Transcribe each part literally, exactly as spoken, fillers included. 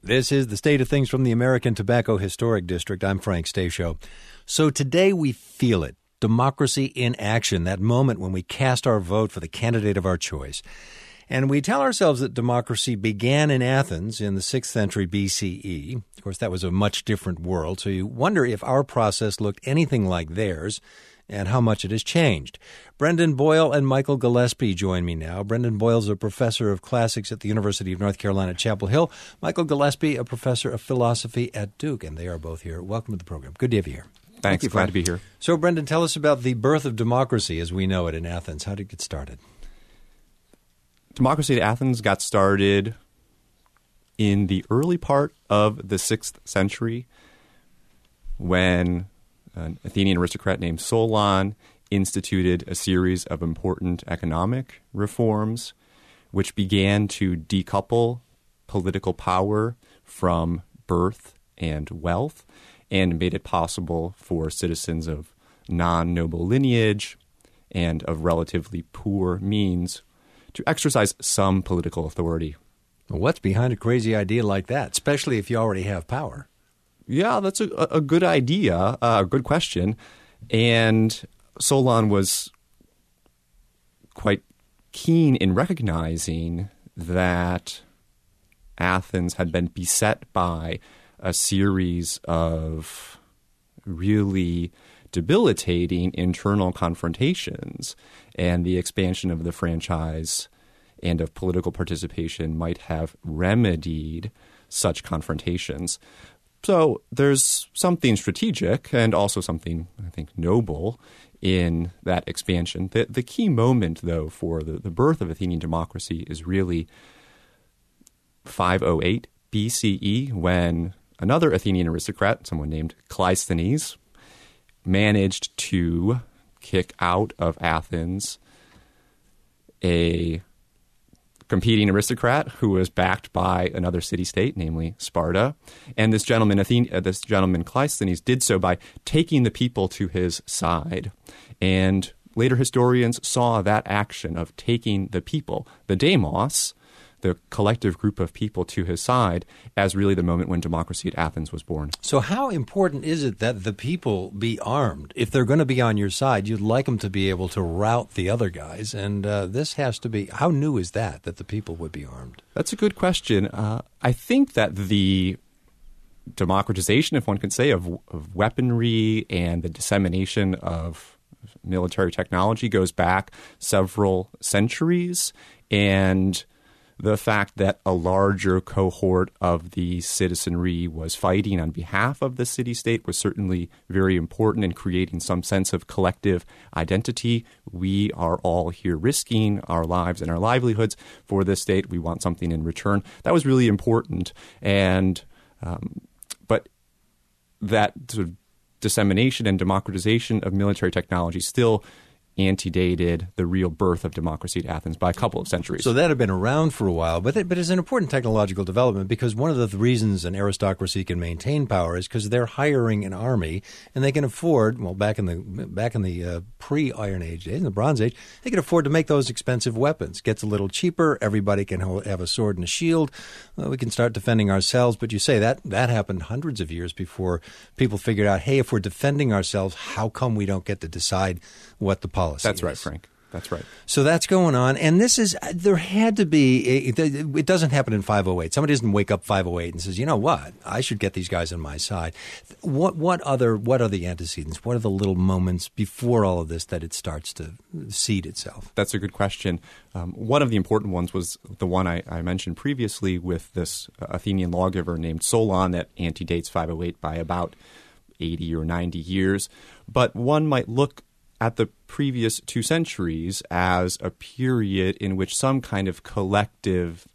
This is the State of Things from the American Tobacco Historic District. I'm Frank Stasio. So today we feel it. Democracy in action, that moment when we cast our vote for the candidate of our choice. And we tell ourselves that democracy began in Athens in the sixth century B C E. Of course, that was a much different world, so you wonder if our process looked anything like theirs and how much it has changed. Brendan Boyle and Michael Gillespie join me now. Brendan Boyle is a professor of classics at the University of North Carolina at Chapel Hill. Michael Gillespie, a professor of philosophy at Duke, and they are both here. Welcome to the program. Good to have you here. Thanks. Thank you, glad to be here. So, Brendan, tell us about the birth of democracy as we know it in Athens. How did it get started? Democracy at Athens got started in the early part of the sixth century when an Athenian aristocrat named Solon instituted a series of important economic reforms which began to decouple political power from birth and wealth and made it possible for citizens of non-noble lineage and of relatively poor means to exercise some political authority. Well, what's behind a crazy idea like that, especially if you already have power? Yeah, that's a, a good idea, a uh, good question. And Solon was quite keen in recognizing that Athens had been beset by a series of really debilitating internal confrontations, and the expansion of the franchise and of political participation might have remedied such confrontations. So there's something strategic and also something, I think, noble in that expansion. The, the key moment, though, for the, the birth of Athenian democracy is really five oh eight B C E, when another Athenian aristocrat, someone named Cleisthenes, managed to kick out of Athens a competing aristocrat who was backed by another city-state, namely Sparta. And this gentleman, Athen- uh, this gentleman Cleisthenes, did so by taking the people to his side. And later historians saw that action of taking the people, the demos, the collective group of people to his side, as really the moment when democracy at Athens was born. So how important is it that the people be armed? If they're going to be on your side, you'd like them to be able to rout the other guys. And uh, this has to be – how new is that, that the people would be armed? That's a good question. Uh, I think that the democratization, if one could say, of, of weaponry and the dissemination of military technology goes back several centuries, and – the fact that a larger cohort of the citizenry was fighting on behalf of the city-state was certainly very important in creating some sense of collective identity. We are all here risking our lives and our livelihoods for this state. We want something in return. That was really important. And um, but that sort of dissemination and democratization of military technology still antedated the real birth of democracy at Athens by a couple of centuries. So that had been around for a while, but it, but it's an important technological development because one of the reasons an aristocracy can maintain power is because they're hiring an army and they can afford, well, back in the back in the uh, pre-Iron Age days, in the Bronze Age, they can afford to make those expensive weapons. Gets a little cheaper. Everybody can ho- have a sword and a shield. Well, we can start defending ourselves. But you say that that happened hundreds of years before people figured out, hey, if we're defending ourselves, how come we don't get to decide what the policy That's is? right, Frank. That's right. So that's going on. And this is, there had to be, it, it doesn't happen in five oh eight. Somebody doesn't wake up five oh eight and says, you know what, I should get these guys on my side. What what other, what are the antecedents? What are the little moments before all of this that it starts to seed itself? That's a good question. Um, one of the important ones was the one I, I mentioned previously with this Athenian lawgiver named Solon that antedates five oh eight by about eighty or ninety years. But one might look at the previous two centuries as a period in which some kind of collective,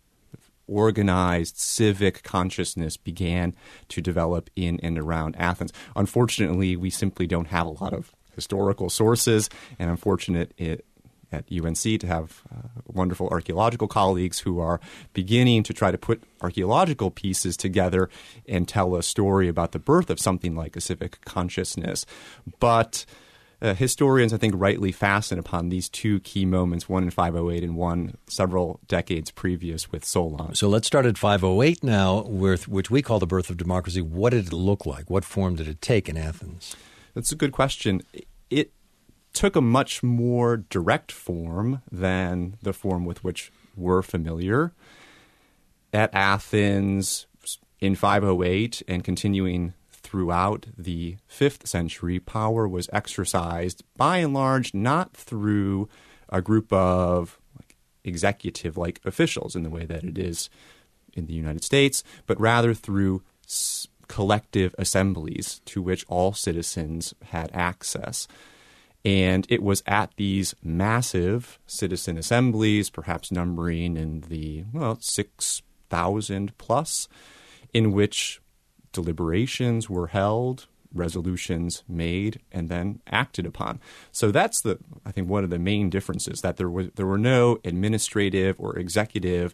organized civic consciousness began to develop in and around Athens. Unfortunately, we simply don't have a lot of historical sources, and I'm fortunate it, at U N C to have uh, wonderful archaeological colleagues who are beginning to try to put archaeological pieces together and tell a story about the birth of something like a civic consciousness. But uh, historians, I think, rightly fasten upon these two key moments, one in five oh eight and one several decades previous with Solon. So let's start at five oh eight now, with, which we call the birth of democracy. What did it look like? What form did it take in Athens? That's a good question. It took a much more direct form than the form with which we're familiar. At Athens in five oh eight and continuing throughout the fifth century, power was exercised by and large not through a group of like, executive-like officials in the way that it is in the United States, but rather through s- collective assemblies to which all citizens had access. And it was at these massive citizen assemblies, perhaps numbering in the, well, six thousand plus, in which deliberations were held, resolutions made, and then acted upon. So that's the, I think, one of the main differences, that there was there were no administrative or executive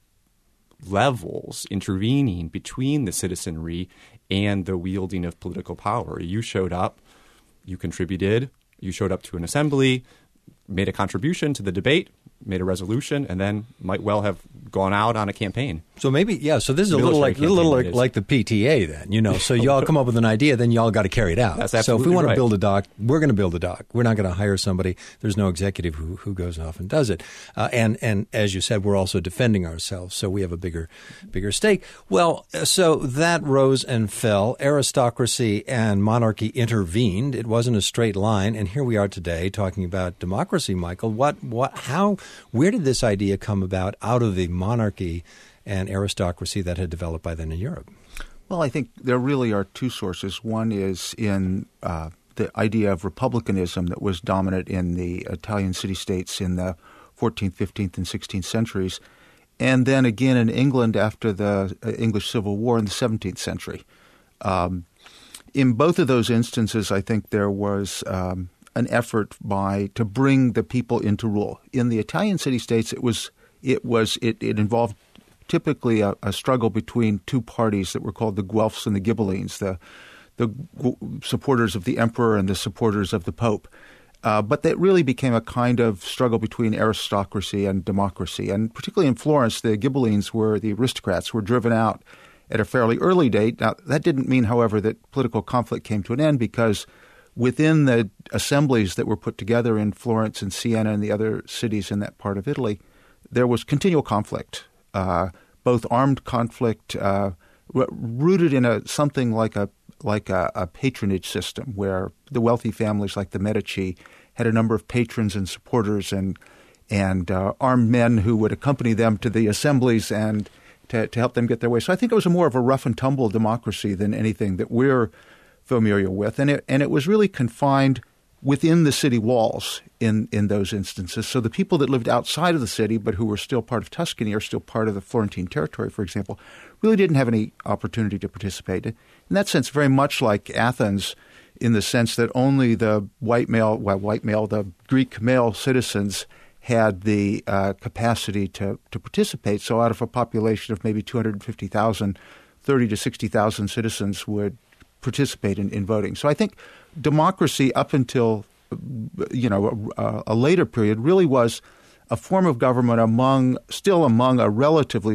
levels intervening between the citizenry and the wielding of political power. You showed up, you contributed, you showed up to an assembly, made a contribution to the debate, made a resolution, and then might well have gone out on a campaign. So maybe, yeah, so this is a little like a little like, like the P T A then, you know. So y'all come up with an idea, then y'all got to carry it out. That's so if we want right. to build a dock, we're going to build a dock. We're not going to hire somebody. There's no executive who, who goes off and does it. Uh, and, and as you said, we're also defending ourselves, so we have a bigger bigger stake. Well, so that rose and fell. Aristocracy and monarchy intervened. It wasn't a straight line, and here we are today talking about democracy, Michael. What, what, how, where did this idea come about out of the monarchy and aristocracy that had developed by then in Europe? Well, I think there really are two sources. One is in uh, the idea of republicanism that was dominant in the Italian city-states in the fourteenth, fifteenth, and sixteenth centuries, and then again in England after the English Civil War in the seventeenth century. Um, in both of those instances, I think there was um, an effort by to bring the people into rule. In the Italian city-states, it was it was it, it involved typically a, a struggle between two parties that were called the Guelphs and the Ghibellines, the the gu- supporters of the emperor and the supporters of the pope. Uh, but that really became a kind of struggle between aristocracy and democracy. And particularly in Florence, the Ghibellines were the aristocrats, were driven out at a fairly early date. Now, that didn't mean, however, that political conflict came to an end, because within the assemblies that were put together in Florence and Siena and the other cities in that part of Italy, there was continual conflict. Uh, both armed conflict uh, r- rooted in a something like a like a, a patronage system, where the wealthy families like the Medici had a number of patrons and supporters and and uh, armed men who would accompany them to the assemblies and to, to help them get their way. So I think it was a more of a rough and tumble democracy than anything that we're familiar with, and it and it was really confined within the city walls in, in those instances. So the people that lived outside of the city but who were still part of Tuscany or still part of the Florentine territory, for example, really didn't have any opportunity to participate. In that sense, very much like Athens, in the sense that only the white male, well, white male, the Greek male citizens had the uh, capacity to, to participate. So out of a population of maybe two hundred fifty thousand, thirty to sixty thousand citizens would participate in, in voting. So I think democracy up until, you know, a, a later period really was a form of government among still among a relatively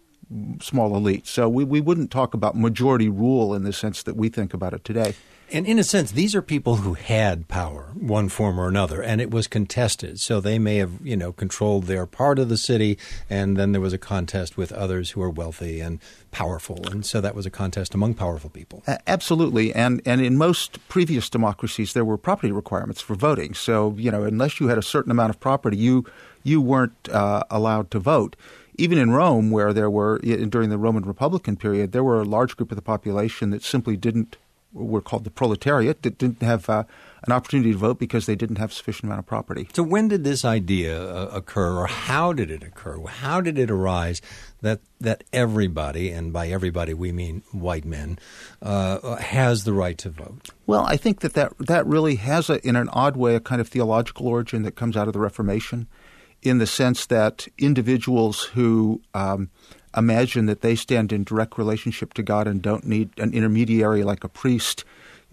small elite. So we, we wouldn't talk about majority rule in the sense that we think about it today. And in a sense, these are people who had power, one form or another, and it was contested. So they may have, you know, controlled their part of the city, and then there was a contest with others who are wealthy and powerful. And so that was a contest among powerful people. Uh, absolutely. And and in most previous democracies, there were property requirements for voting. So, you know, unless you had a certain amount of property, you you weren't uh, allowed to vote. Even in Rome, where there were, during the Roman Republican period, there were a large group of the population that simply didn't, were called the proletariat, that didn't have uh, an opportunity to vote because they didn't have sufficient amount of property. So when did this idea uh, occur, or how did it occur? How did it arise that that everybody, and by everybody we mean white men, uh, has the right to vote? Well, I think that that, that really has, a, in an odd way, a kind of theological origin that comes out of the Reformation, in the sense that individuals who um, imagine that they stand in direct relationship to God and don't need an intermediary like a priest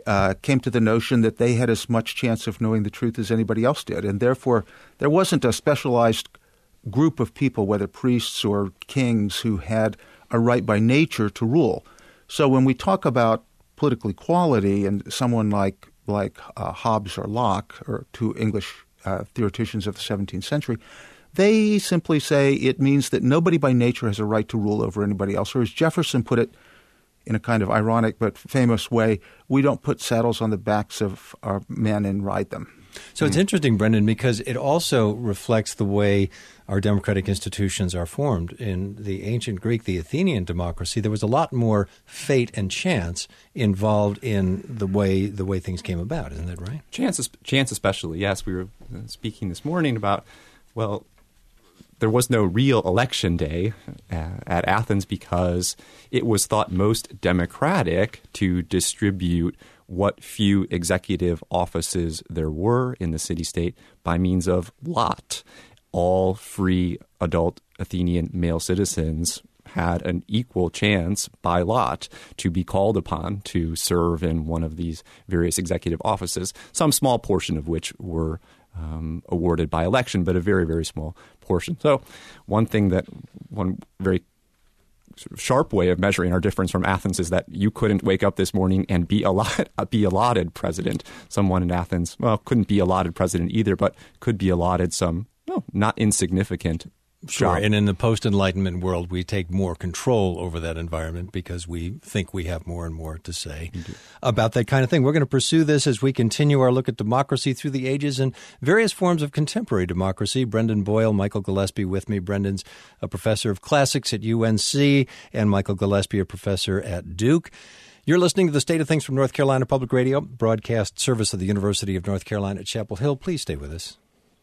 uh, came to the notion that they had as much chance of knowing the truth as anybody else did. And therefore, there wasn't a specialized group of people, whether priests or kings, who had a right by nature to rule. So when we talk about political equality and someone like like uh, Hobbes or Locke, or two English uh, theoreticians of the seventeenth century, they simply say it means that nobody by nature has a right to rule over anybody else. Or as Jefferson put it in a kind of ironic but famous way, we don't put saddles on the backs of our men and ride them. So it's interesting, Brendan, because it also reflects the way our democratic institutions are formed. In the ancient Greek, the Athenian democracy, there was a lot more fate and chance involved in the way the way things came about. Isn't that right? Chance, chance especially, yes. We were speaking this morning about, well, there was no real election day uh, at Athens because it was thought most democratic to distribute what few executive offices there were in the city-state by means of lot. All free adult Athenian male citizens had an equal chance by lot to be called upon to serve in one of these various executive offices, some small portion of which were um, awarded by election, but a very, very small portion. So one thing that one very sort of sharp way of measuring our difference from Athens is that you couldn't wake up this morning and be allotted, be allotted president. Someone in Athens, well, couldn't be allotted president either, but could be allotted some no, not insignificant Sure. job. And in the post-Enlightenment world, we take more control over that environment because we think we have more and more to say Indeed. About that kind of thing. We're going to pursue this as we continue our look at democracy through the ages and various forms of contemporary democracy. Brendan Boyle, Michael Gillespie with me. Brendan's a professor of classics at U N C, and Michael Gillespie, a professor at Duke. You're listening to The State of Things from North Carolina Public Radio, broadcast service of the University of North Carolina at Chapel Hill. Please stay with us.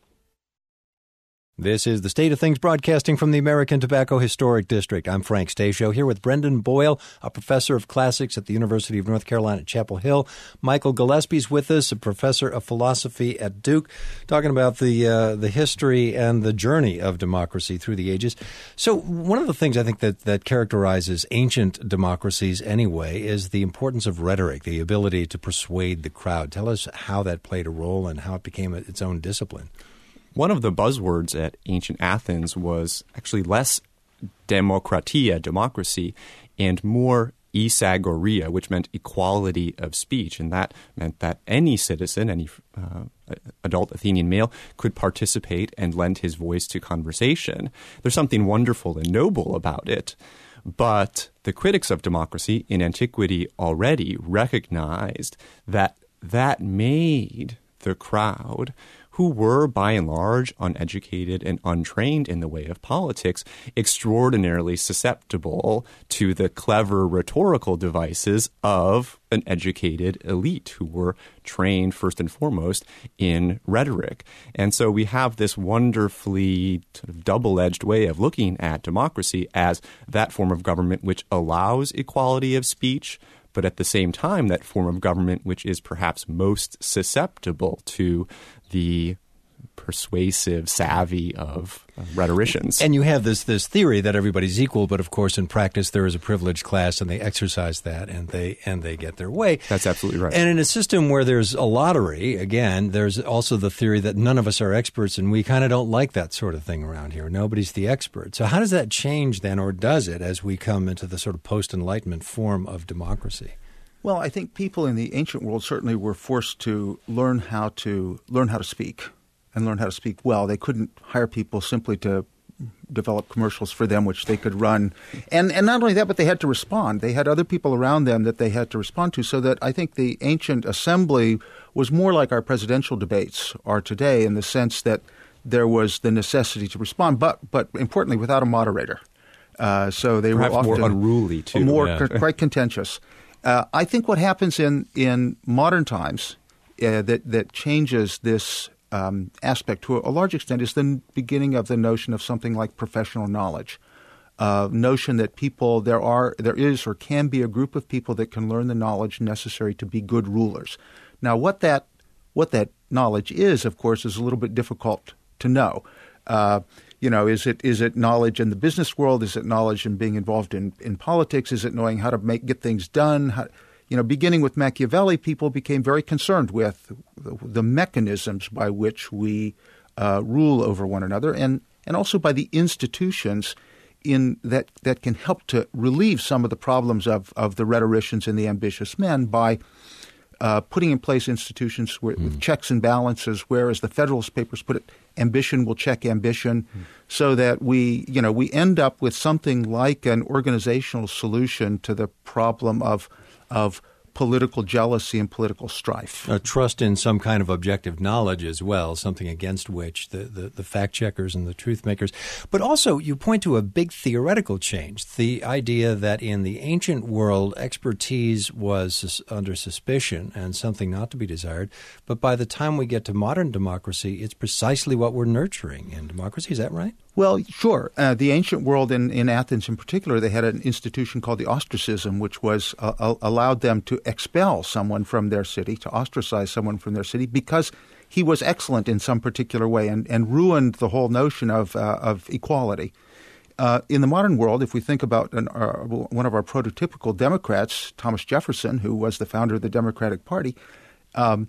This is The State of Things, broadcasting from the American Tobacco Historic District. I'm Frank Stasio, here with Brendan Boyle, a professor of classics at the University of North Carolina at Chapel Hill. Michael Gillespie's with us, a professor of philosophy at Duke, talking about the uh, the history and the journey of democracy through the ages. So one of the things I think that, that characterizes ancient democracies anyway is the importance of rhetoric, the ability to persuade the crowd. Tell us how that played a role and how it became its own discipline. One of the buzzwords at ancient Athens was actually less demokratia, democracy, and more isagoria, which meant equality of speech. And that meant that any citizen, any uh, adult Athenian male, could participate and lend his voice to conversation. There's something wonderful and noble about it. But the critics of democracy in antiquity already recognized that that made the crowd, who were by and large uneducated and untrained in the way of politics, extraordinarily susceptible to the clever rhetorical devices of an educated elite who were trained first and foremost in rhetoric. And so we have this wonderfully sort of double-edged way of looking at democracy as that form of government which allows equality of speech, but at the same time, that form of government which is perhaps most susceptible to the persuasive savvy of uh, rhetoricians. And you have this this theory that everybody's equal, but of course in practice there is a privileged class and they exercise that and they and they get their way. That's absolutely right. And in a system where there's a lottery, again, there's also the theory that none of us are experts and we kind of don't like that sort of thing around here. Nobody's the expert. So how does that change then, or does it, as we come into the sort of post-Enlightenment form of democracy? Well, I think people in the ancient world certainly were forced to learn how to learn how to speak. And learn how to speak well. They couldn't hire people simply to develop commercials for them, which they could run. And and not only that, but they had to respond. They had other people around them that they had to respond to, so that I think the ancient assembly was more like our presidential debates are today in the sense that there was the necessity to respond, but but importantly, without a moderator. Uh, so they Perhaps were often more unruly, too. More yeah. quite contentious. Uh, I think what happens in, in modern times uh, that, that changes this Um, aspect to a large extent is the beginning of the notion of something like professional knowledge. Uh, notion that people there are there is or can be a group of people that can learn the knowledge necessary to be good rulers. Now, what that what that knowledge is, of course, is a little bit difficult to know. Uh, you know, is it is it knowledge in the business world? Is it knowledge in being involved in, in politics? Is it knowing how to make get things done? How, you know, beginning with Machiavelli, people became very concerned with the, the mechanisms by which we uh, rule over one another, and, and also by the institutions in that that can help to relieve some of the problems of, of the rhetoricians and the ambitious men by uh, putting in place institutions where, mm. with checks and balances, whereas the Federalist Papers put it, ambition will check ambition, mm. so that we, you know, we end up with something like an organizational solution to the problem of of political jealousy and political strife. A trust in some kind of objective knowledge as well, something against which the, the, the fact checkers and the truth makers. But also you point to a big theoretical change, the idea that in the ancient world expertise was sus- under suspicion and something not to be desired. But by the time we get to modern democracy, it's precisely what we're nurturing in democracy. Is that right? Well, sure. Uh, the ancient world, in, in Athens in particular, they had an institution called the ostracism, which was uh, uh, allowed them to expel someone from their city, to ostracize someone from their city, because he was excellent in some particular way, and, and ruined the whole notion of uh, of equality. Uh, in the modern world, if we think about an, uh, one of our prototypical Democrats, Thomas Jefferson, who was the founder of the Democratic Party, um,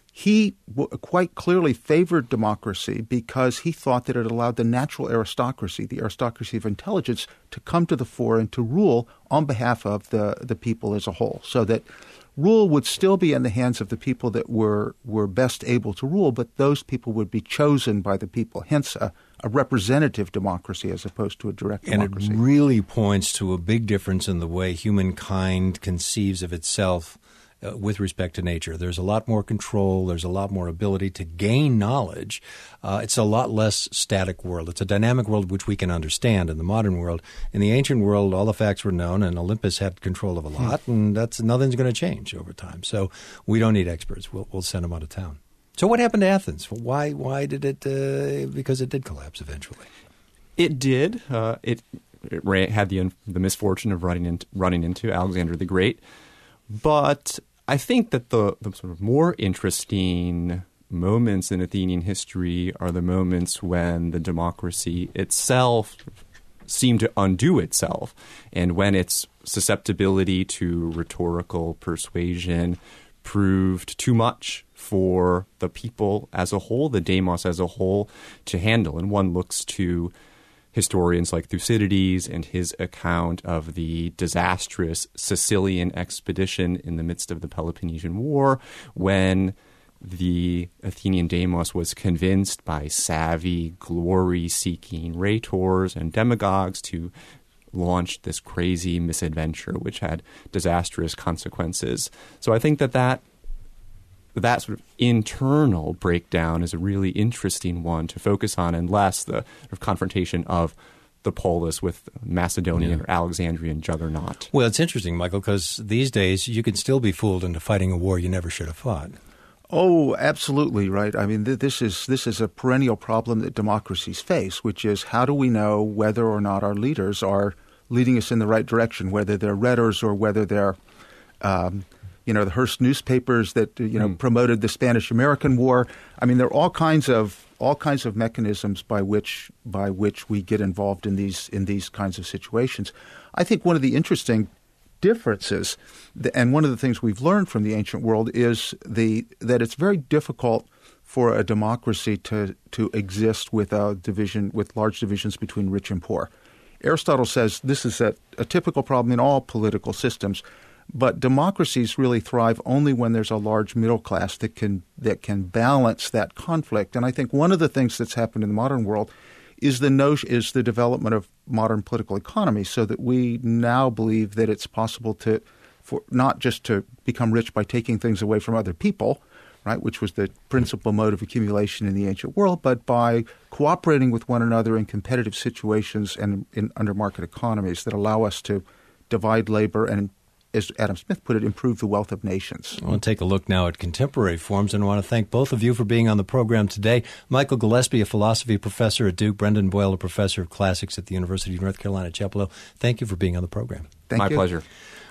he w- quite clearly favored democracy because he thought that it allowed the natural aristocracy, the aristocracy of intelligence, to come to the fore and to rule on behalf of the, the people as a whole, so that rule would still be in the hands of the people that were, were best able to rule, but those people would be chosen by the people, hence a, a representative democracy as opposed to a direct democracy. And it really points to a big difference in the way humankind conceives of itself Uh, with respect to nature. There's a lot more control. There's a lot more ability to gain knowledge. Uh, it's a lot less static world. It's a dynamic world which we can understand in the modern world. In the ancient world, all the facts were known, and Olympus had control of a lot, hmm. and that's nothing's going to change over time. So we don't need experts. We'll, we'll send them out of town. So what happened to Athens? Why why did it uh, – because it did collapse eventually. It did. Uh, it, it ran, had the the misfortune of running into, running into Alexander the Great. But – I think that the, the sort of more interesting moments in Athenian history are the moments when the democracy itself seemed to undo itself, and when its susceptibility to rhetorical persuasion proved too much for the people as a whole, the demos as a whole, to handle. And one looks to historians like Thucydides and his account of the disastrous Sicilian expedition in the midst of the Peloponnesian War, when the Athenian demos was convinced by savvy, glory-seeking rhetors and demagogues to launch this crazy misadventure which had disastrous consequences. So I think that that that sort of internal breakdown is a really interesting one to focus on, and less the sort of confrontation of the polis with Macedonian yeah. or Alexandrian juggernaut. Well, it's interesting, Michael, because these days you can still be fooled into fighting a war you never should have fought. Oh, absolutely right. I mean, th- this is this is a perennial problem that democracies face, which is how do we know whether or not our leaders are leading us in the right direction, whether they're rhetors or whether they're um, you know, the Hearst newspapers that, you know, mm. promoted the Spanish-American War. I mean, there are all kinds of all kinds of mechanisms by which by which we get involved in these in these kinds of situations. I think one of the interesting differences, and one of the things we've learned from the ancient world, is the that it's very difficult for a democracy to to exist with a division with large divisions between rich and poor. Aristotle says this is a, a typical problem in all political systems. But democracies really thrive only when there's a large middle class that can that can balance that conflict. And I think one of the things that's happened in the modern world is the notion is the development of modern political economy, so that we now believe that it's possible to for not just to become rich by taking things away from other people, right, which was the principal mode of accumulation in the ancient world, but by cooperating with one another in competitive situations and in under market economies that allow us to divide labor and, as Adam Smith put it, improve the wealth of nations. I want to take a look now at contemporary forms, and I want to thank both of you for being on the program today. Michael Gillespie, a philosophy professor at Duke, Brendan Boyle, a professor of classics at the University of North Carolina, Chapel Hill. Thank you for being on the program. Thank My you. pleasure.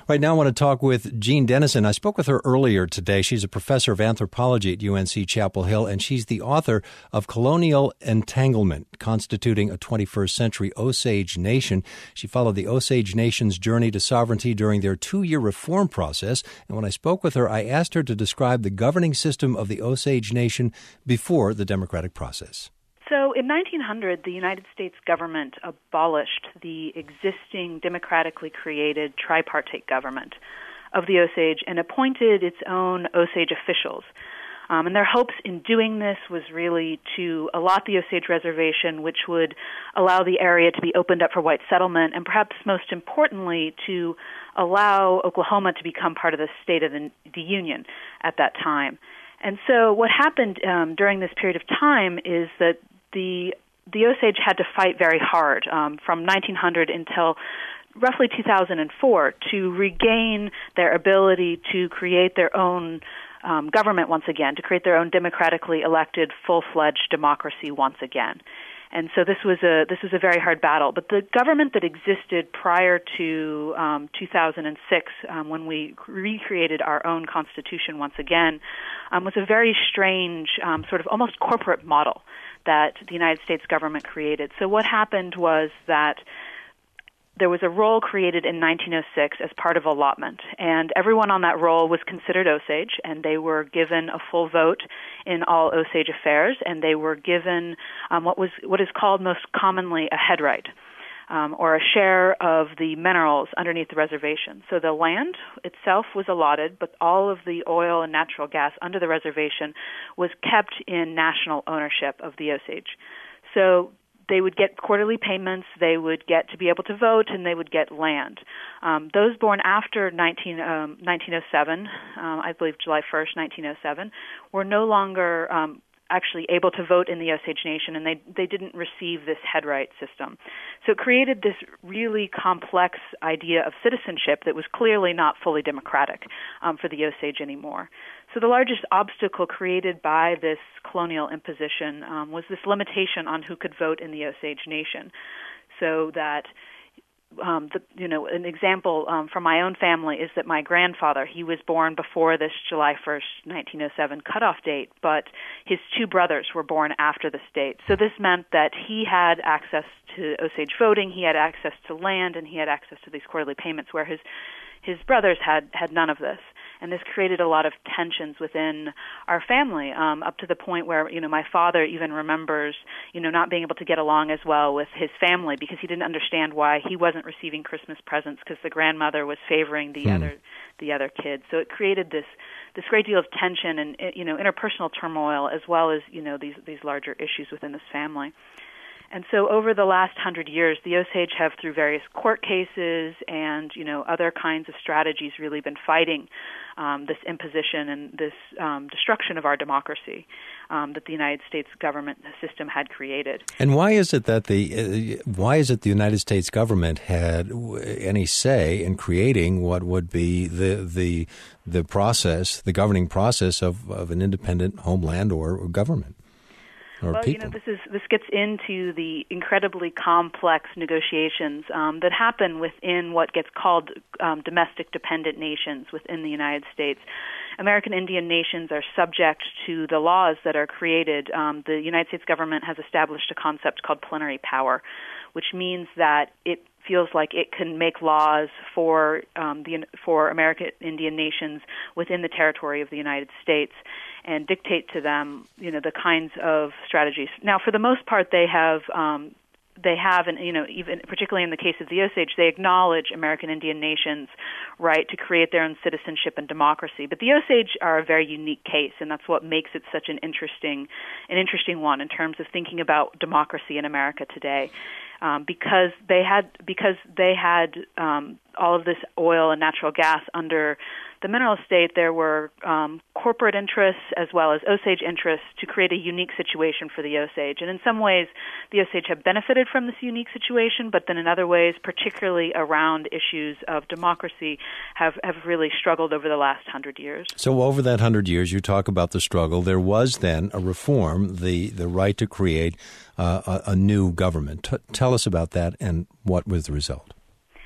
Right now I want to talk with Jean Dennison. I spoke with her earlier today. She's a professor of anthropology at U N C Chapel Hill, and she's the author of Colonial Entanglement, Constituting a twenty-first Century Osage Nation. She followed the Osage Nation's journey to sovereignty during their two-year reform process. And when I spoke with her, I asked her to describe the governing system of the Osage Nation before the democratic process. So in nineteen hundred, the United States government abolished the existing democratically created tripartite government of the Osage and appointed its own Osage officials. Um, and their hopes in doing this was really to allot the Osage Reservation, which would allow the area to be opened up for white settlement, and perhaps most importantly, to allow Oklahoma to become part of the state of the, the Union at that time. And so what happened um, during this period of time is that the the Osage had to fight very hard um, from nineteen hundred until roughly two thousand four to regain their ability to create their own um, government once again, to create their own democratically elected, full-fledged democracy once again. And so this was a this was a very hard battle. But the government that existed prior to um, two thousand six, um, when we recreated our own constitution once again, um, was a very strange, um, sort of almost corporate model that the United States government created. So what happened was that there was a role created in nineteen oh six as part of allotment, and everyone on that role was considered Osage, and they were given a full vote in all Osage affairs, and they were given um, what was what is called most commonly a headright, um, or a share of the minerals underneath the reservation. So the land itself was allotted, but all of the oil and natural gas under the reservation was kept in national ownership of the Osage. So they would get quarterly payments, they would get to be able to vote, and they would get land. Um, those born after nineteen, um, nineteen oh seven, um, I believe July first, nineteen oh seven, were no longer um, actually able to vote in the Osage Nation, and they they didn't receive this headright system. So it created this really complex idea of citizenship that was clearly not fully democratic um, for the Osage anymore. So the largest obstacle created by this colonial imposition um, was this limitation on who could vote in the Osage Nation, so that Um, the, you know, an example um, from my own family is that my grandfather, he was born before this July first, nineteen oh seven cutoff date, but his two brothers were born after this date. So this meant that he had access to Osage voting, he had access to land, and he had access to these quarterly payments, where his his brothers had, had none of this. And this created a lot of tensions within our family, um, up to the point where, you know, my father even remembers, you know, not being able to get along as well with his family because he didn't understand why he wasn't receiving Christmas presents because the grandmother was favoring the hmm. other the other kids. So it created this this great deal of tension and, you know, interpersonal turmoil, as well as, you know, these these larger issues within this family. And so over the last hundred years, the Osage have, through various court cases and, you know, other kinds of strategies, really been fighting um, this imposition and this um, destruction of our democracy um, that the United States government system had created. And why is it that the uh, why is it the United States government had any say in creating what would be the the the process, the governing process of, of an independent homeland or government? Well, people. you know, this is this gets into the incredibly complex negotiations um, that happen within what gets called um, domestic dependent nations within the United States. American Indian nations are subject to the laws that are created. Um, the United States government has established a concept called plenary power, which means that it feels like it can make laws for um, the for American Indian nations within the territory of the United States and dictate to them, you know, the kinds of strategies. Now, for the most part, they have um, they have, and you know, even particularly in the case of the Osage, they acknowledge American Indian nations' right to create their own citizenship and democracy. But the Osage are a very unique case, and that's what makes it such an interesting, an interesting one in terms of thinking about democracy in America today. Um, because they had because they had um, all of this oil and natural gas under the mineral estate, there were um, corporate interests as well as Osage interests to create a unique situation for the Osage. And in some ways, the Osage have benefited from this unique situation, but then in other ways, particularly around issues of democracy, have, have really struggled over the last hundred years. So over that hundred years, you talk about the struggle. There was then a reform, the, the right to create uh, a, a new government. T- tell us about that and what was the result.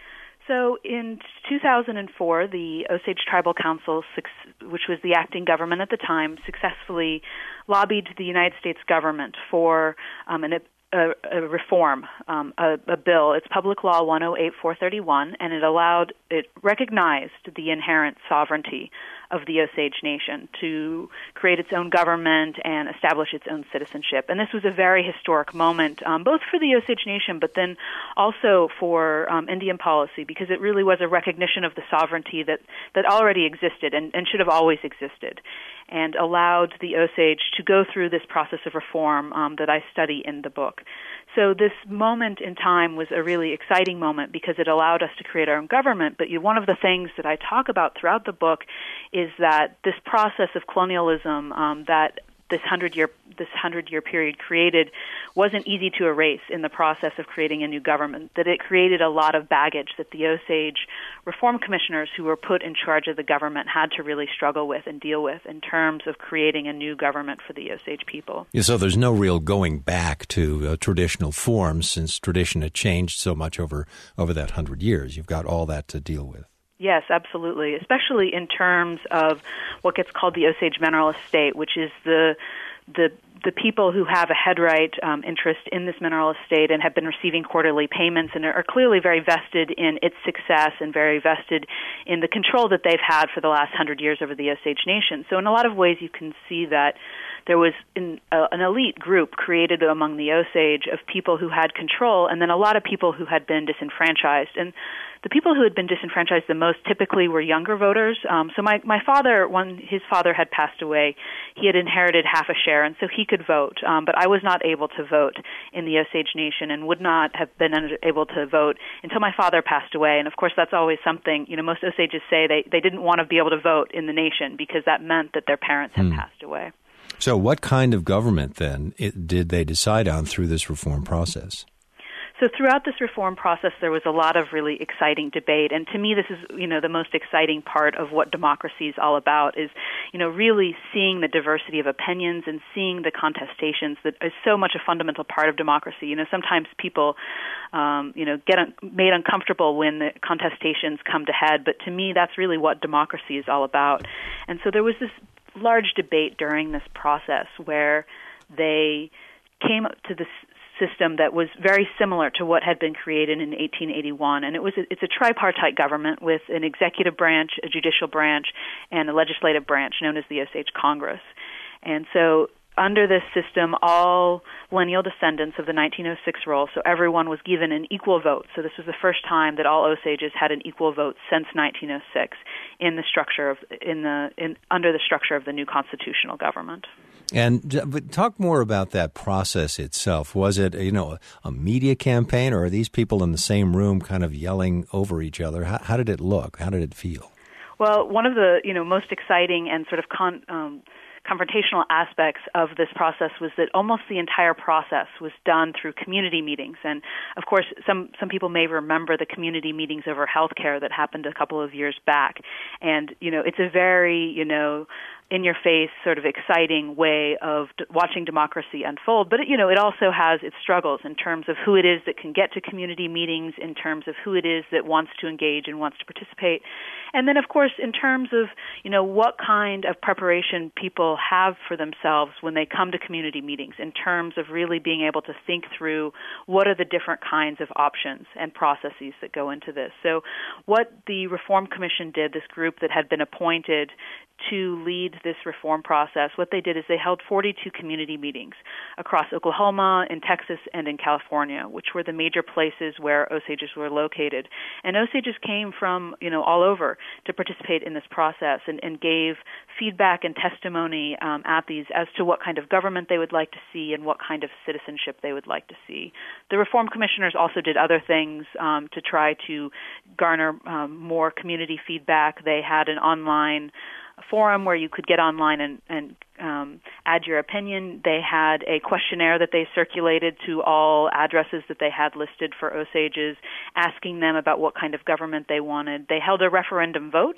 So in two thousand four, the Osage Tribal Council, which was the acting government at the time, successfully lobbied the United States government for um, an, a, a reform, um, a, a bill. It's Public Law one oh eight four thirty-one, and it allowed, it recognized the inherent sovereignty of the Osage Nation to create its own government and establish its own citizenship. And this was a very historic moment, um, both for the Osage Nation, but then also for um, Indian policy, because it really was a recognition of the sovereignty that, that already existed and, and should have always existed, and allowed the Osage to go through this process of reform um, that I study in the book. So this moment in time was a really exciting moment because it allowed us to create our own government. But you, one of the things that I talk about throughout the book is that this process of colonialism um, that this hundred-year this hundred-year period created wasn't easy to erase in the process of creating a new government, that it created a lot of baggage that the Osage reform commissioners who were put in charge of the government had to really struggle with and deal with in terms of creating a new government for the Osage people. Yeah, so there's no real going back to uh, traditional forms since tradition had changed so much over, over that hundred years. You've got all that to deal with. Yes, absolutely, especially in terms of what gets called the Osage Mineral Estate, which is the the the people who have a headright um, interest in this mineral estate and have been receiving quarterly payments and are clearly very vested in its success and very vested in the control that they've had for the last hundred years over the Osage Nation. So in a lot of ways you can see that there was an, uh, an elite group created among the Osage of people who had control, and then a lot of people who had been disenfranchised. And the people who had been disenfranchised the most typically were younger voters. Um, so my, my father, when his father had passed away, he had inherited half a share, and so he could vote. Um, but I was not able to vote in the Osage Nation and would not have been able to vote until my father passed away. And, of course, that's always something, you know, most Osages say they, they didn't want to be able to vote in the nation because that meant that their parents had hmm. passed away. So what kind of government, then, it, did they decide on through this reform process? So throughout this reform process, there was a lot of really exciting debate. And to me, this is, you know, the most exciting part of what democracy is all about is, you know, really seeing the diversity of opinions and seeing the contestations that is so much a fundamental part of democracy. You know, sometimes people, um, you know, get un- made uncomfortable when the contestations come to head. But to me, that's really what democracy is all about. And so there was this large debate during this process where they came up to this system that was very similar to what had been created in eighteen eighty-one, and it was a, it's a tripartite government with an executive branch, a judicial branch, and a legislative branch known as the Osage Congress. And so under this system, all lineal descendants of the nineteen oh six roll, so everyone was given an equal vote. So this was the first time that all Osages had an equal vote since nineteen oh six in the structure of in the in under the structure of the new constitutional government. And but talk more about that process itself. Was it, you know, a media campaign, or are these people in the same room kind of yelling over each other? How, how did it look? How did it feel? Well, one of the, you know, most exciting and sort of con, um, confrontational aspects of this process was that almost the entire process was done through community meetings. And, of course, some, some people may remember the community meetings over healthcare that happened a couple of years back. And, you know, it's a very, you know, in-your-face, sort of exciting way of d- watching democracy unfold. But, it, you know, it also has its struggles in terms of who it is that can get to community meetings, in terms of who it is that wants to engage and wants to participate. And then, of course, in terms of, you know, what kind of preparation people have for themselves when they come to community meetings, in terms of really being able to think through what are the different kinds of options and processes that go into this. So what the Reform Commission did, this group that had been appointed to lead this reform process, what they did is they held forty-two community meetings across Oklahoma, in Texas, and in California, which were the major places where Osages were located. And Osages came from, you know, all over to participate in this process and, and gave feedback and testimony um, at these as to what kind of government they would like to see and what kind of citizenship they would like to see. The Reform Commissioners also did other things um, to try to garner um, more community feedback. They had an online forum where you could get online and, and um, add your opinion. They had a questionnaire that they circulated to all addresses that they had listed for Osages, asking them about what kind of government they wanted. They held a referendum vote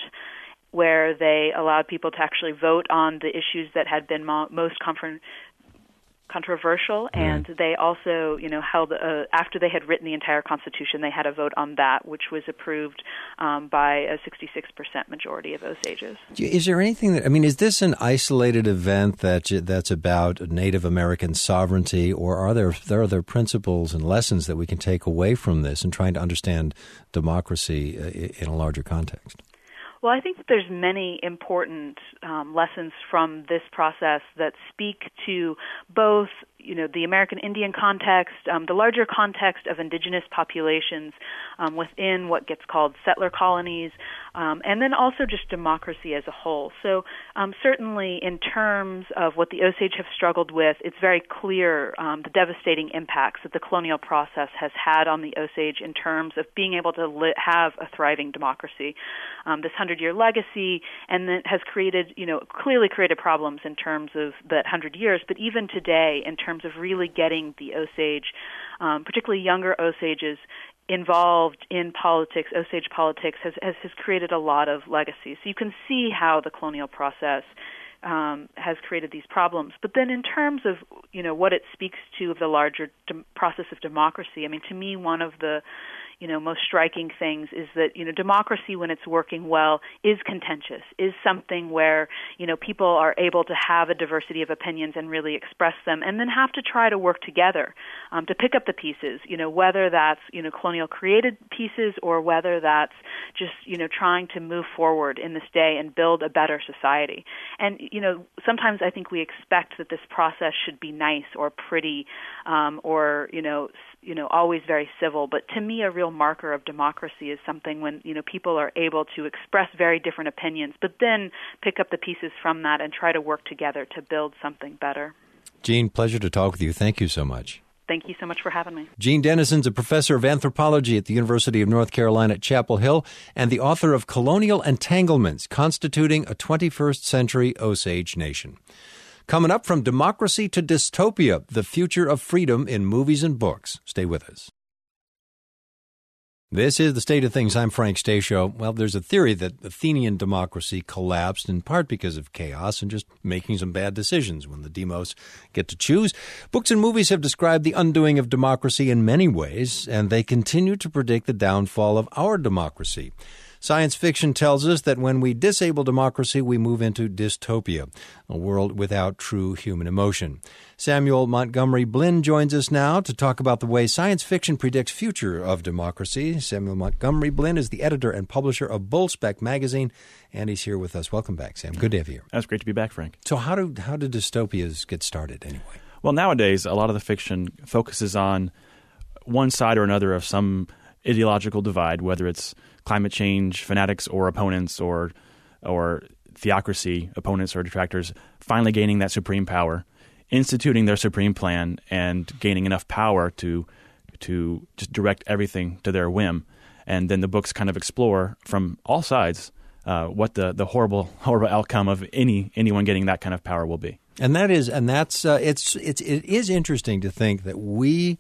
where they allowed people to actually vote on the issues that had been mo- most comfort- controversial, and Right. they also, you know, held a, after they had written the entire Constitution, they had a vote on that, which was approved um, by a sixty-six percent majority of Osages. Is there anything that, I mean, is this an isolated event that that's about Native American sovereignty, or are there, there are there principles and lessons that we can take away from this in trying to understand democracy uh, in a larger context? Well, I think that there's many important um, lessons from this process that speak to both, you know, the American Indian context, um, the larger context of indigenous populations um, within what gets called settler colonies, um, and then also just democracy as a whole. So um, certainly in terms of what the Osage have struggled with, it's very clear um, the devastating impacts that the colonial process has had on the Osage in terms of being able to li- have a thriving democracy. Um, this hundred-year legacy, and that has created, you know, clearly created problems in terms of that hundred years, but even today in terms of really getting the Osage, um, particularly younger Osages, involved in politics, Osage politics, has, has, has created a lot of legacy. So you can see how the colonial process um, has created these problems. But then in terms of, you know, what it speaks to of the larger de- process of democracy, I mean, to me, one of the you know, most striking things is that, you know, democracy, when it's working well, is contentious, is something where, you know, people are able to have a diversity of opinions and really express them, and then have to try to work together um, to pick up the pieces, you know, whether that's, you know, colonial created pieces or whether that's just, you know, trying to move forward in this day and build a better society. And, you know, sometimes I think we expect that this process should be nice or pretty um, or, you know, you know, always very civil. But to me, a real marker of democracy is something when, you know, people are able to express very different opinions, but then pick up the pieces from that and try to work together to build something better. Jean, pleasure to talk with you. Thank you so much. Thank you so much for having me. Jean Dennison's a professor of anthropology at the University of North Carolina at Chapel Hill and the author of Colonial Entanglements, Constituting a twenty-first Century Osage Nation. Coming up, from democracy to dystopia, the future of freedom in movies and books. Stay with us. This is The State of Things. I'm Frank Stasio. Well, there's a theory that Athenian democracy collapsed in part because of chaos and just making some bad decisions when the demos get to choose. Books and movies have described the undoing of democracy in many ways, and they continue to predict the downfall of our democracy. Science fiction tells us that when we disable democracy, we move into dystopia, a world without true human emotion. Samuel Montgomery Blinn joins us now to talk about the way science fiction predicts future of democracy. Samuel Montgomery Blinn is the editor and publisher of Bullspec magazine, and he's here with us. Welcome back, Sam. Good to have you here. That's great to be back, Frank. So how do how do dystopias get started anyway? Well, nowadays, a lot of the fiction focuses on one side or another of some ideological divide, whether it's climate change fanatics or opponents, or or theocracy opponents or detractors, finally gaining that supreme power, instituting their supreme plan, and gaining enough power to to just direct everything to their whim. And then the books kind of explore from all sides uh, what the, the horrible horrible outcome of any anyone getting that kind of power will be. And that is, and that's uh, it's it's it is interesting to think that we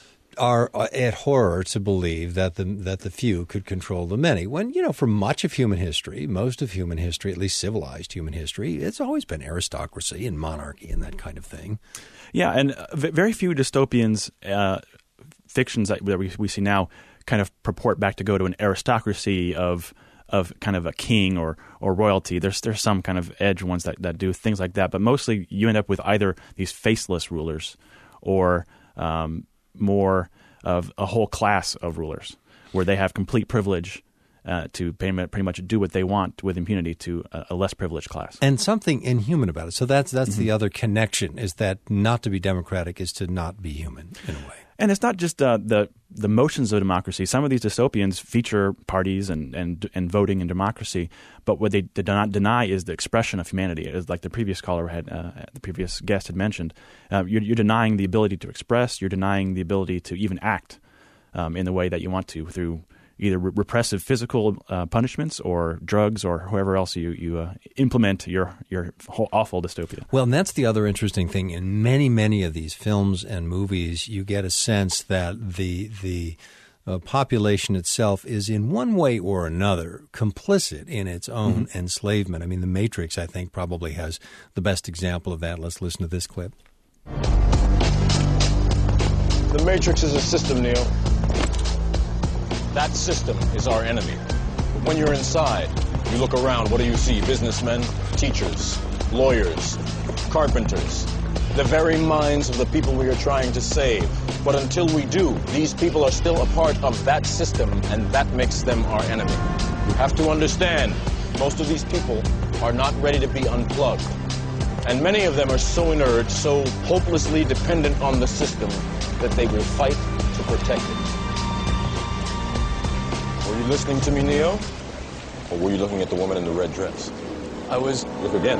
are at horror to believe that the that the few could control the many. When, you know, for much of human history, most of human history, at least civilized human history, it's always been aristocracy and monarchy and that kind of thing. Yeah, and very few dystopians, uh, fictions that we, we see now kind of purport back to go to an aristocracy of of kind of a king or or royalty. There's there's some kind of edge ones that, that do things like that, but mostly you end up with either these faceless rulers or um, more of a whole class of rulers where they have complete privilege uh, to pretty much do what they want with impunity to a, a less privileged class. And something inhuman about it. So that's that's Mm-hmm. the other connection, is that not to be democratic is to not be human in a way. And it's not just uh, the the motions of democracy. Some of these dystopians feature parties and, and and voting and democracy, but what they do not deny is the expression of humanity. It's like the previous caller had, uh, the previous guest had mentioned. Uh, you're, you're denying the ability to express. You're denying the ability to even act um, in the way that you want to through either re- repressive physical uh, punishments or drugs or whoever else you you uh, implement your your whole awful dystopia. Well, and that's the other interesting thing. In many, many of these films and movies, you get a sense that the the uh, population itself is in one way or another complicit in its own mm-hmm. enslavement. I mean, The Matrix, I think, probably has the best example of that. Let's listen to this clip. The Matrix is a system, Neo. That system is our enemy. But when you're inside, you look around, what do you see? Businessmen, teachers, lawyers, carpenters. The very minds of the people we are trying to save. But until we do, these people are still a part of that system, and that makes them our enemy. You have to understand, most of these people are not ready to be unplugged. And many of them are so inert, so hopelessly dependent on the system, that they will fight to protect it. Were you listening to me, Neo? Or were you looking at the woman in the red dress? I was. Look again.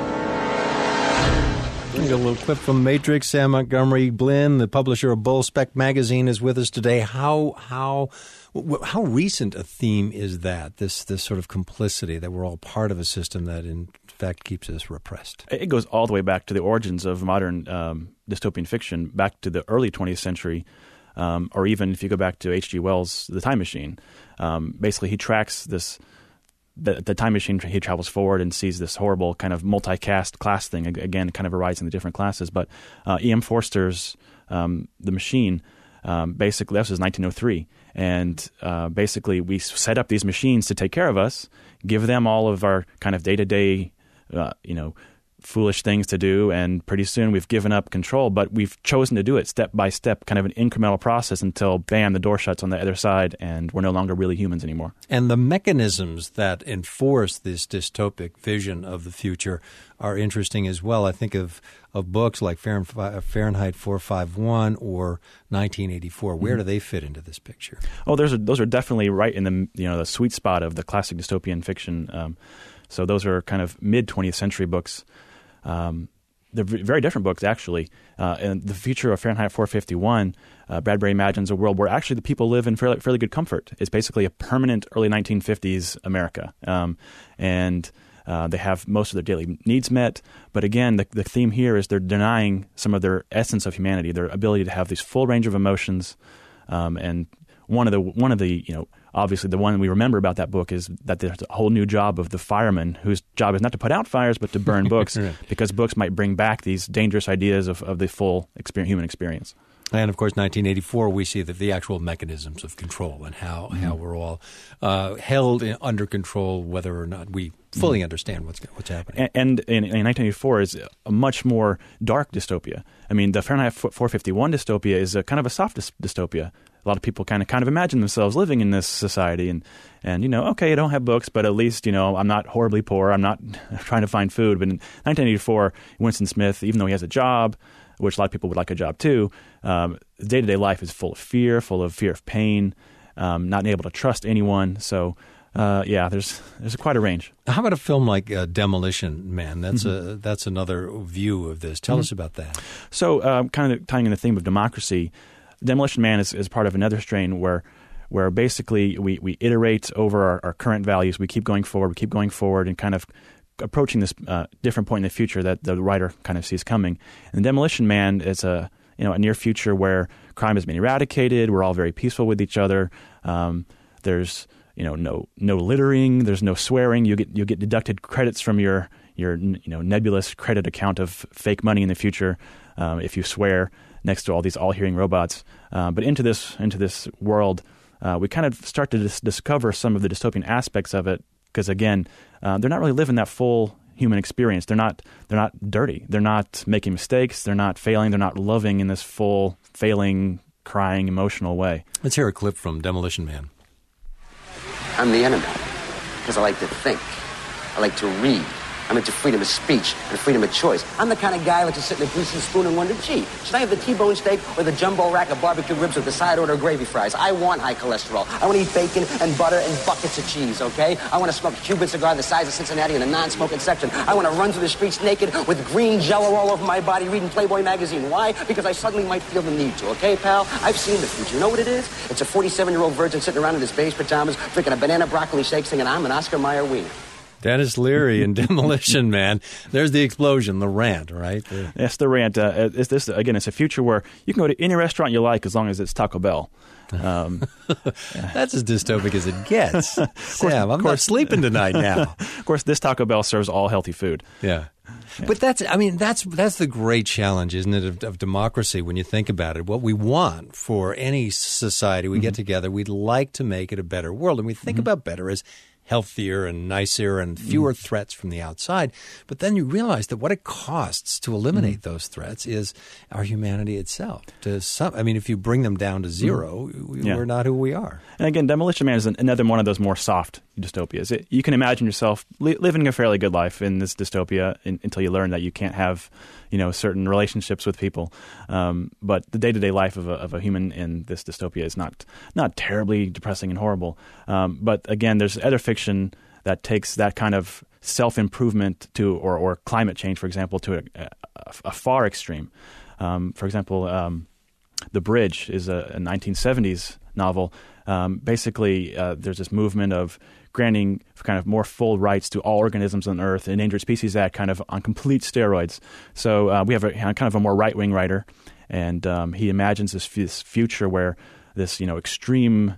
Here's a little clip from Matrix. Sam Montgomery Blinn, the publisher of Bull Spec magazine, is with us today. How how how recent a theme is that? This this sort of complicity that we're all part of a system that in fact keeps us repressed. It goes all the way back to the origins of modern um, dystopian fiction, back to the early twentieth century, um, or even if you go back to H G Wells' The Time Machine. Um, basically, he tracks this. The, the time machine, he travels forward and sees this horrible kind of multicast class thing, again, kind of arising in the different classes. But uh, E M Forster's um, The Machine, um, basically, this was nineteen oh three. And uh, basically, we set up these machines to take care of us, give them all of our kind of day-to-day, uh, you know, foolish things to do, and pretty soon we've given up control, but we've chosen to do it step by step, kind of an incremental process until, bam, the door shuts on the other side and we're no longer really humans anymore. And the mechanisms that enforce this dystopic vision of the future are interesting as well. I think of, of books like Fahrenheit four fifty-one or nineteen eighty-four. Where mm-hmm. do they fit into this picture? Oh, those are, those are definitely right in the, you know, the sweet spot of the classic dystopian fiction. Um, so those are kind of mid-twentieth century books. Um, they're very different books, actually. Uh, and the future of Fahrenheit four fifty-one, uh, Bradbury imagines a world where actually the people live in fairly, fairly good comfort. It's basically a permanent early nineteen fifties America. Um, and uh, they have most of their daily needs met. But again, the, the theme here is they're denying some of their essence of humanity, their ability to have this full range of emotions. Um, and one of the one of the you know obviously the one we remember about that book is that there's a whole new job of the fireman whose job is not to put out fires but to burn books right. because books might bring back these dangerous ideas of, of the full experience, human experience. And, of course, nineteen eighty-four, we see that the actual mechanisms of control and how, mm-hmm. how we're all uh, held in, under control, whether or not we fully mm-hmm. understand what's what's happening. And, and in, in nineteen eighty-four is a much more dark dystopia. I mean, the Fahrenheit four fifty-one dystopia is a kind of a soft dy- dystopia. A lot of people kind of kind of imagine themselves living in this society and, and, you know, okay, I don't have books, but at least, you know, I'm not horribly poor. I'm not trying to find food. But in nineteen eighty-four, Winston Smith, even though he has a job, which a lot of people would like a job too, um, day-to-day life is full of fear, full of fear of pain, um, not able to trust anyone. So, uh, yeah, there's there's quite a range. How about a film like uh, Demolition Man? That's mm-hmm. a that's another view of this. Tell mm-hmm. us about that. So, um, kind of tying in the theme of democracy, Demolition Man is, is part of another strain where where basically we, we iterate over our, our current values. We keep going forward, we keep going forward and kind of approaching this uh, different point in the future that the writer kind of sees coming. And Demolition Man is a you know a near future where crime has been eradicated. We're all very peaceful with each other. Um, there's you know no no littering. There's no swearing. You get you get deducted credits from your your you know nebulous credit account of fake money in the future um, if you swear next to all these all-hearing robots. Uh, but into this into this world, uh, we kind of start to dis- discover some of the dystopian aspects of it. Because again, uh, they're not really living that full human experience. They're not. They're not dirty. They're not making mistakes. They're not failing. They're not loving in this full, failing, crying, emotional way. Let's hear a clip from Demolition Man. I'm the enemy because I like to think. I like to read. I'm into freedom of speech and freedom of choice. I'm the kind of guy who likes to sit in a greasy spoon and wonder, gee, should I have the T-bone steak or the jumbo rack of barbecue ribs with the side order of gravy fries? I want high cholesterol. I want to eat bacon and butter and buckets of cheese, okay? I want to smoke a Cuban cigar the size of Cincinnati in the non-smoking section. I want to run through the streets naked with green Jell-O all over my body reading Playboy magazine. Why? Because I suddenly might feel the need to, okay, pal? I've seen the future. You know what it is? It's a forty-seven-year-old virgin sitting around in his beige pajamas drinking a banana broccoli shake singing, I'm an Oscar Mayer wiener. Denis Leary in Demolition Man. There's the explosion, the rant, right? The... Yes, the rant. Uh, it's this again. It's a future where you can go to any restaurant you like as long as it's Taco Bell. Um, That's as dystopic as it gets. Sam, I'm not sleeping tonight now. Of course, this Taco Bell serves all healthy food. Yeah. yeah. But that's, I mean, that's that's the great challenge, isn't it, of, of democracy when you think about it. What we want for any society, we mm-hmm. get together, we'd like to make it a better world. And we think mm-hmm. about better as healthier and nicer and fewer mm. threats from the outside. But then you realize that what it costs to eliminate mm. those threats is our humanity itself. To some, I mean, if you bring them down to zero, mm. we, yeah. we're not who we are. And again, Demolition Man is another one of those more soft dystopias. It, you can imagine yourself li- living a fairly good life in this dystopia in, until you learn that you can't have, you know, certain relationships with people. Um, but the day-to-day life of a, of a human in this dystopia is not not terribly depressing and horrible. Um, but again, there's other fiction that takes that kind of self-improvement to, or, or climate change, for example, to a, a, a far extreme. Um, for example, um, The Bridge is a, a nineteen seventies novel. Um, basically, uh, there's this movement of granting kind of more full rights to all organisms on Earth, Endangered Species Act, kind of on complete steroids. So uh, we have a kind of a more right-wing writer, and um, he imagines this, this future where this, you know, extreme,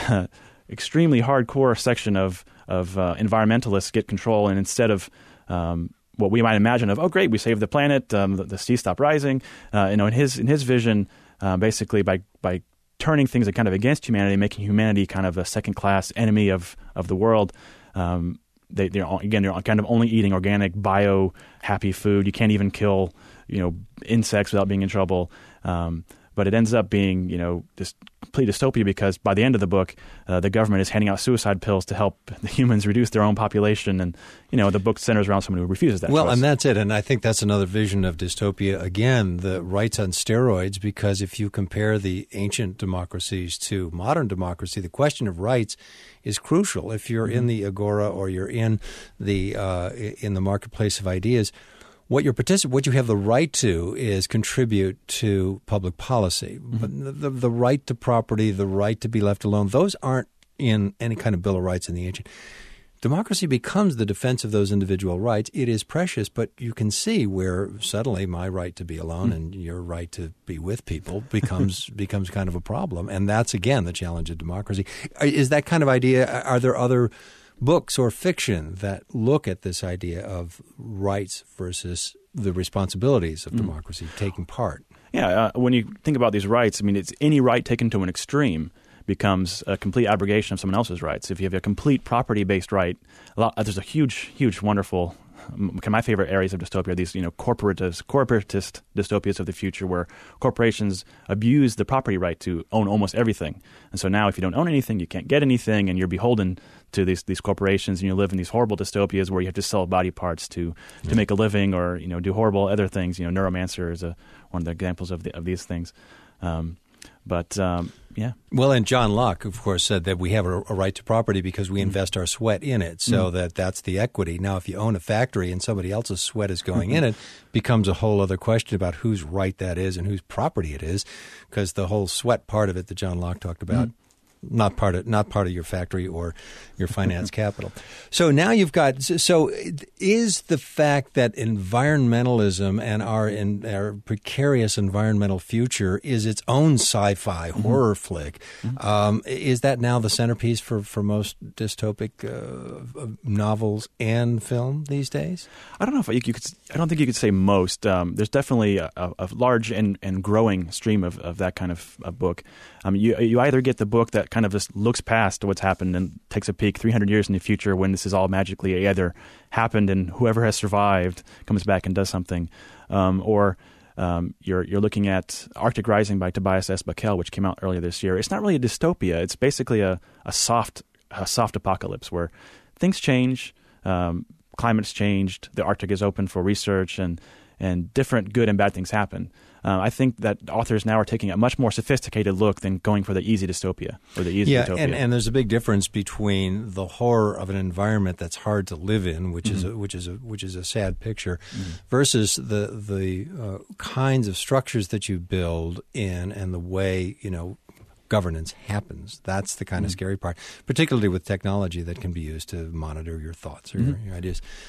extremely hardcore section of of uh, environmentalists get control, and instead of um, what we might imagine of, oh great, we saved the planet, um, the, the seas stop rising, uh, you know, in his in his vision, uh, basically by by turning things kind of against humanity, making humanity kind of a second-class enemy of, of the world. Um, they, they're again, they're kind of only eating organic, bio-happy food. You can't even kill, you know, insects without being in trouble. Um, but it ends up being, you know, this complete dystopia because by the end of the book, uh, the government is handing out suicide pills to help the humans reduce their own population. And, you know, the book centers around someone who refuses that Well, choice. And that's it. And I think that's another vision of dystopia. Again, the rights on steroids, because if you compare the ancient democracies to modern democracy, the question of rights is crucial. If you're mm-hmm. in the agora or you're in the uh, in the marketplace of ideas, What you're particip- what you have the right to is contribute to public policy. Mm-hmm. But the, the, the right to property, the right to be left alone, those aren't in any kind of Bill of Rights in the ancient. Democracy becomes the defense of those individual rights. It is precious, but you can see where suddenly my right to be alone mm-hmm. and your right to be with people becomes becomes kind of a problem. And that's, again, the challenge of democracy. Is that kind of idea – are there other – books or fiction that look at this idea of rights versus the responsibilities of mm. democracy taking part? Yeah, uh, when you think about these rights, I mean, it's any right taken to an extreme becomes a complete abrogation of someone else's rights. If you have a complete property-based right, a lot, there's a huge, huge, wonderful my favorite areas of dystopia are these, you know, corporatist, corporatist dystopias of the future where corporations abuse the property right to own almost everything. And so now if you don't own anything, you can't get anything, and you're beholden to these these corporations, and you live in these horrible dystopias where you have to sell body parts to, to make a living or, you know, do horrible other things. You know, Neuromancer is a, one of the examples of the, of these things. Um, But, um, yeah. Well, and John Locke, of course, said that we have a, a right to property because we invest our sweat in it, so mm. that that's the equity. Now, if you own a factory and somebody else's sweat is going in it, becomes a whole other question about whose right that is and whose property it is, because the whole sweat part of it that John Locke talked about, mm. not part of not part of your factory or your finance capital. So now you've got – so is the fact that environmentalism and our, in, our precarious environmental future is its own sci-fi mm-hmm. horror flick, mm-hmm. um, is that now the centerpiece for, for most dystopic uh, novels and film these days? I don't know if you could – I don't think you could say most. Um, there's definitely a, a large and, and growing stream of, of that kind of a book. Um, you, you either get the book that kind of just looks past what's happened and takes a peek three hundred years in the future when this is all magically either happened and whoever has survived comes back and does something, um, or um, you're you're looking at Arctic Rising by Tobias S. Buckell, which came out earlier this year. It's not really a dystopia. It's basically a, a soft a soft apocalypse where things change, um, climate's changed, the Arctic is open for research, and and different good and bad things happen. Uh, I think that authors now are taking a much more sophisticated look than going for the easy dystopia or the easy yeah, utopia. and, and there's a big difference between the horror of an environment that's hard to live in, which mm-hmm. is a, which is a which is a sad picture, mm-hmm. versus the the uh, kinds of structures that you build in and the way, you know, governance happens. That's the kind mm-hmm. of scary part, particularly with technology that can be used to monitor your thoughts or mm-hmm. your, your ideas.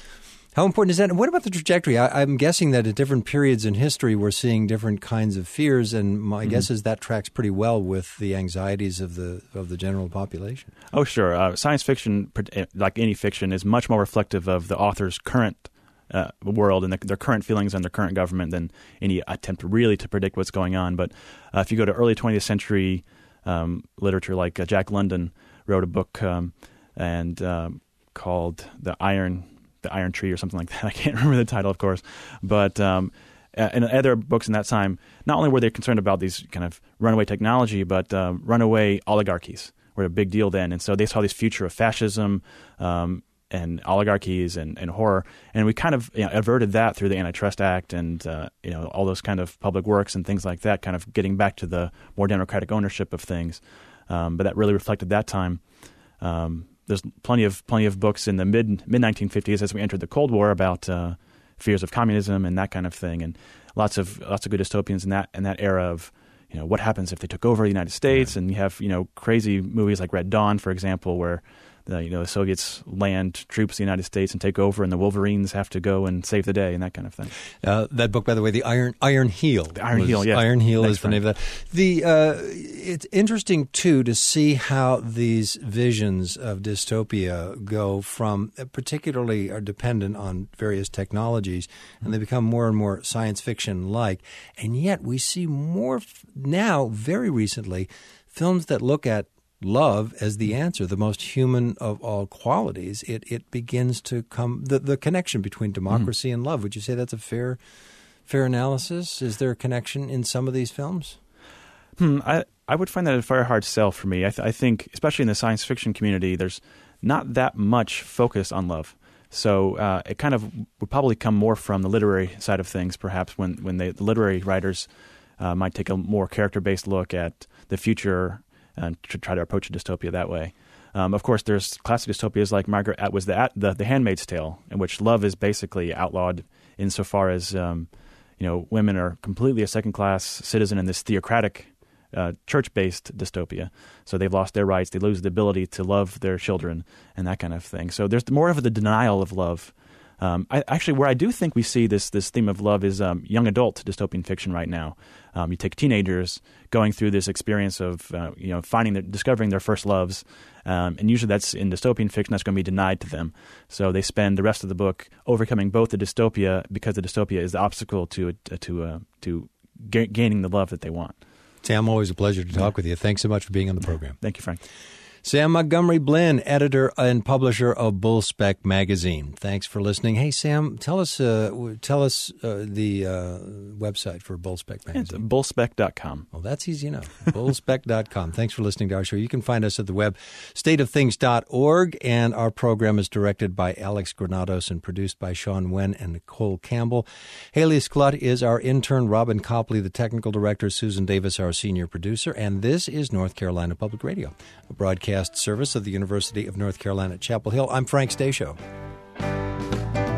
How important is that? And what about the trajectory? I, I'm guessing that at different periods in history, we're seeing different kinds of fears, and my mm-hmm. guess is that tracks pretty well with the anxieties of the of the general population. Oh, sure. Uh, science fiction, like any fiction, is much more reflective of the author's current uh, world and the, their current feelings and their current government than any attempt really to predict what's going on. But uh, if you go to early twentieth century um, literature, like uh, Jack London wrote a book um, and um, called The Iron. The Iron Tree or something like that. I can't remember the title, of course. But um, in other books in that time, not only were they concerned about these kind of runaway technology, but uh, runaway oligarchies were a big deal then. And so they saw this future of fascism um, and oligarchies and, and horror. And we kind of you know, averted that through the Antitrust Act and uh, you know all those kind of public works and things like that, kind of getting back to the more democratic ownership of things. Um, but that really reflected that time. Um, There's plenty of plenty of books in the mid mid nineteen fifties as we entered the Cold War about uh, fears of communism and that kind of thing, and lots of lots of good dystopians in that in that era of you know what happens if they took over the United States, right. And you have you know crazy movies like Red Dawn, for example, where the, you know the Soviets land troops in the United States and take over, and the Wolverines have to go and save the day and that kind of thing. Uh, that book, by the way, the Iron Iron Heel. The Iron Heel, yes. Iron Heel Thanks, is the name of that. The uh, it's interesting too to see how these visions of dystopia go from particularly are dependent on various technologies, and they become more and more science fiction like, and yet we see more f- now, very recently, films that look at love as the answer, the most human of all qualities. It it begins to come the, the connection between democracy mm. and love. Would you say that's a fair fair analysis? Is there a connection in some of these films? Hmm, I I would find that a very hard sell for me. I, th- I think, especially in the science fiction community, there's not that much focus on love. So uh, it kind of would probably come more from the literary side of things, perhaps when when they, the literary writers uh, might take a more character-based look at the future and to try to approach a dystopia that way. Um, of course, there's classic dystopias like Margaret Atwood's The, the, the Handmaid's Tale, in which love is basically outlawed insofar as um, you know women are completely a second-class citizen in this theocratic, uh, church-based dystopia. So they've lost their rights, they lose the ability to love their children, and that kind of thing. So there's more of the denial of love. Um, I, actually, where I do think we see this this theme of love is um, young adult dystopian fiction right now. Um, you take teenagers going through this experience of uh, you know finding their, discovering their first loves, um, and usually that's in dystopian fiction that's going to be denied to them. So they spend the rest of the book overcoming both the dystopia because the dystopia is the obstacle to uh, to uh, to ga- gaining the love that they want. Sam, always a pleasure to talk yeah. with you. Thanks so much for being on the program. Thank you, Frank. Sam Montgomery Blinn, editor and publisher of Bull Spec magazine. Thanks for listening. Hey, Sam, tell us uh, tell us uh, the uh, website for Bull Spec magazine. It's bull spec dot com. Well, that's easy enough. bull spec dot com. Thanks for listening to our show. You can find us at the web, state of things dot org, and our program is directed by Alex Granados and produced by Sean Wen and Nicole Campbell. Haley Sklut is our intern, Robin Copley, the technical director, Susan Davis, our senior producer, and this is North Carolina Public Radio, a broadcast service of the University of North Carolina at Chapel Hill. I'm Frank Stasio.